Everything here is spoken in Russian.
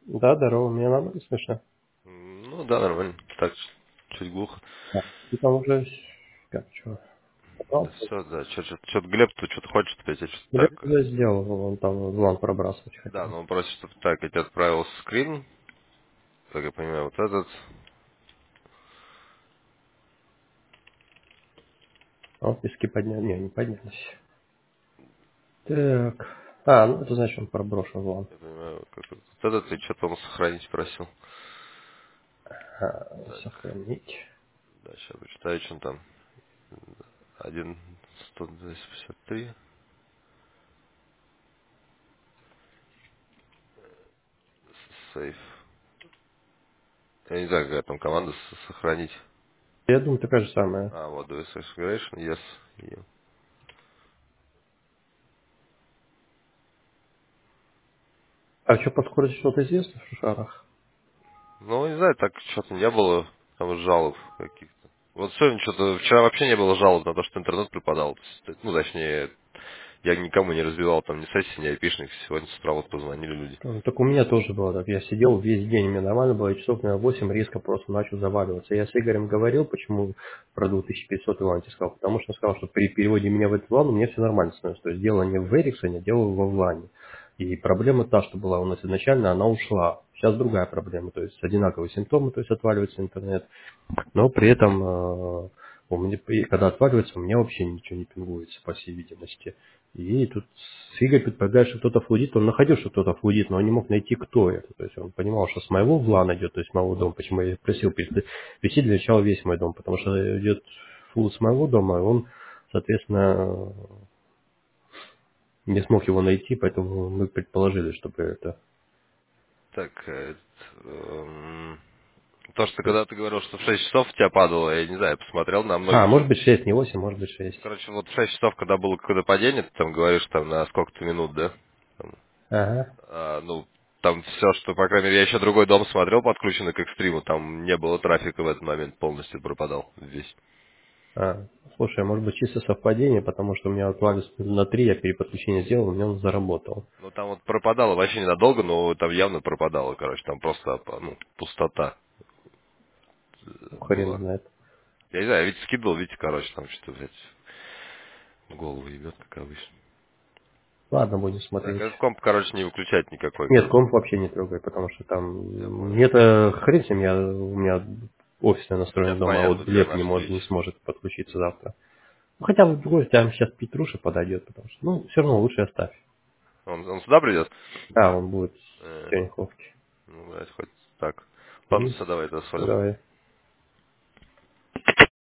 Да, здорово, меня нормально слышно. Ну да, нормально. Так, чуть глухо. Да. Ты там уже, как, что, Да попался? все, да. Что-то Глеб тут что-то хочет опять, я что-то Билет так. уже сделал, он там звон пробрасывать Да, хотел. но он просит, чтобы так, я тебе отправил скрин, как я понимаю, вот этот. А вот пески поднял, не поднялись. Так, а, ну это значит он проброшен звон. Я понимаю, как вот этот, и что-то он сохранить просил. Так, Сохранить. да, сейчас почитаю, что он там. 1.100.253. Сейф. Я не знаю, какая там команда сохранить. Я думаю, такая же самая. А, вот, do configuration, yes. И- А что по скорости что-то известно в шарах? Ну, не знаю, так что-то не было там жалоб каких-то. Вот сегодня что-то, вчера вообще не было жалоб на то, что интернет пропадал. То есть, ну, точнее, я никому не разбивал там ни сессии, ни айпишник. Сегодня с утра вот позвонили люди. Так у меня тоже было так. Я сидел весь день, мне нормально было, и часов на 8 резко просто начал заваливаться. Я с Игорем говорил, почему про 2500 Иванте сказал, потому что он сказал, что при переводе меня в этот влан у меня все нормально становится. То есть дело не в Эриксоне, дело во влане. И проблема та, что была у нас изначально, она ушла. Сейчас другая проблема, то есть одинаковые симптомы, то есть отваливается интернет, но при этом у меня, и когда отваливается, у меня вообще ничего не пингуется, по всей видимости. И тут Игорь предполагает, что кто-то флудит. Он находил, что кто-то флудит, но он не мог найти, кто это. То есть он понимал, что с моего влана идет, то есть с моего дома. Почему я просил вести для начала весь мой дом, потому что идет флуд с моего дома, и он, соответственно, не смог его найти, поэтому мы предположили, чтобы это... Так, то, что когда ты говорил, что в 6 часов у тебя падало, я не знаю, я посмотрел на А, многих может же. быть 6, не 8, может быть 6. Короче, вот в 6 часов, когда было какое-то падение, ты там говоришь там на сколько-то минут, да? Там, Ага. ну, там все, что, по крайней мере, я еще другой дом смотрел, подключенный к экстриму, там не было трафика в этот момент, полностью пропадал весь. А, слушай, а может быть чисто совпадение, потому что у меня вот Валюс на 3 я переподключение сделал, у меня он заработал. Ну, там вот пропадало вообще ненадолго, но там явно пропадало, короче, там просто, ну, пустота Хрен была. знает. Я не знаю, я ведь скидывал, видите, короче, там что-то, блядь, в голову ебет, как обычно. Ладно, будем Так, смотреть. этот комп, короче, не выключать никакой. Нет, комп вообще не трогай, потому что Я там... понял. Мне-то хрен с ним, у меня офисное настроение Нет, дома, а вот понятно, тебе Глеб наш не свеч. сможет подключиться завтра. Ну, хотя в другой там сейчас Петруша подойдет, потому что, ну, все равно лучше оставь. Он сюда придет? Да, он будет Э, в Черняховке. ну, блядь, хоть так. Ладно, Угу. все, давай, до свидания. Давай.